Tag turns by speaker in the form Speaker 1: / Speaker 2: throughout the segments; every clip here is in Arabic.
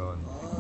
Speaker 1: الشكران.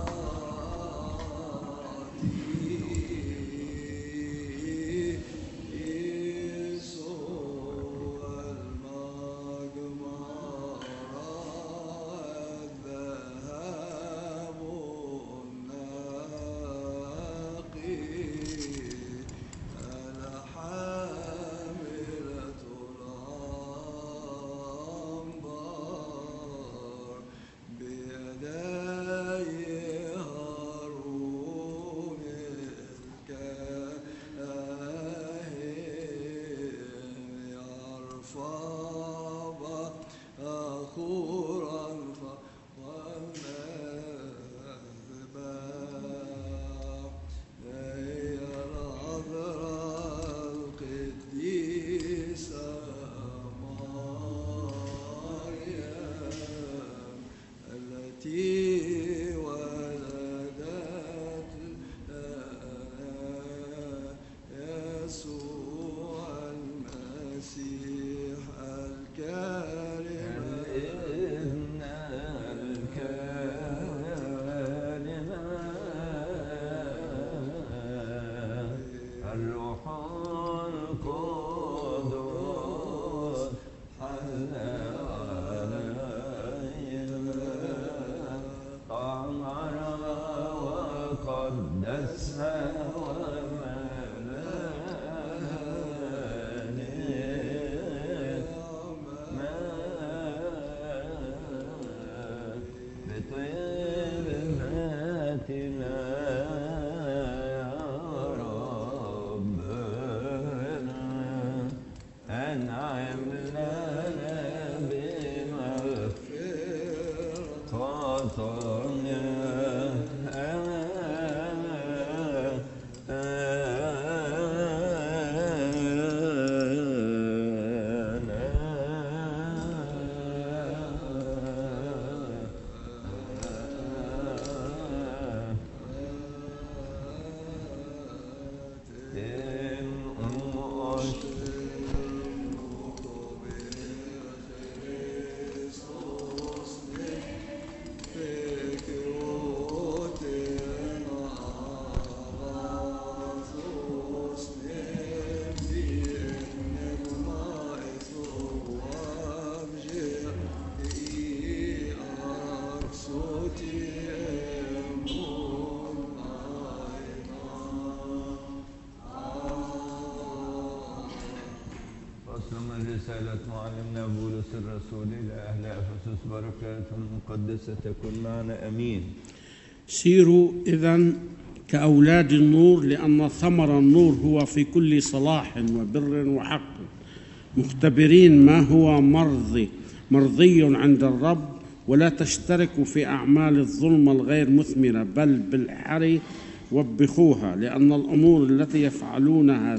Speaker 2: رسالة معلمنا بولس الرسول إلى أهل أفسس بركاته المقدسة تكن معنا أمين.
Speaker 3: سيروا إذن كأولاد النور، لأن ثمر النور هو في كل صلاح وبر وحق، مختبرين ما هو مرضي عند الرب، ولا تشتركوا في أعمال الظلم الغير مثمرة، بل بالحري وبخوها، لأن الأمور التي يفعلونها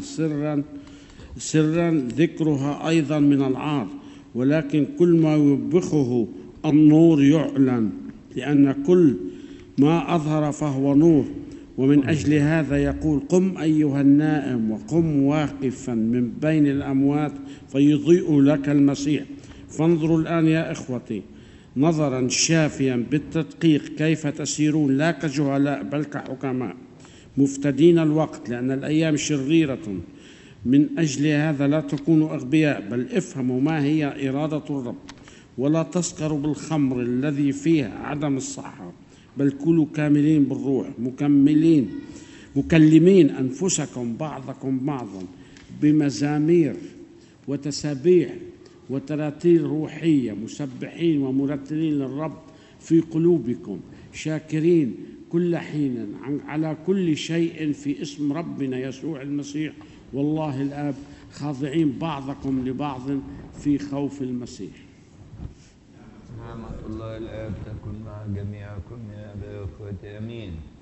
Speaker 3: سرا ذكرها أيضا من العار، ولكن كل ما يوبخه النور يعلن، لأن كل ما أظهر فهو نور. ومن أجل هذا يقول: قم أيها النائم وقم واقفا من بين الأموات فيضيء لك المسيح. فانظروا الآن يا إخوتي نظرا شافيا بالتدقيق كيف تسيرون، لا كجهلاء بل كحكماء، مفتدين الوقت، لأن الأيام شريرة. من أجل هذا لا تكونوا أغبياء، بل افهموا ما هي إرادة الرب، ولا تسكروا بالخمر الذي فيه عدم الصحة، بل كونوا كاملين بالروح، مكلمين أنفسكم بعضكم بعضا بمزامير وتسابيح وتراتيل روحية، مسبحين ومرتلين للرب في قلوبكم، شاكرين كل حين على كل شيء في اسم ربنا يسوع المسيح والله الآب، خاضعين بعضكم لبعض في خوف المسيح.
Speaker 2: نعمة الله الآب تكن مع جميعكم يا أخوتي. أمين.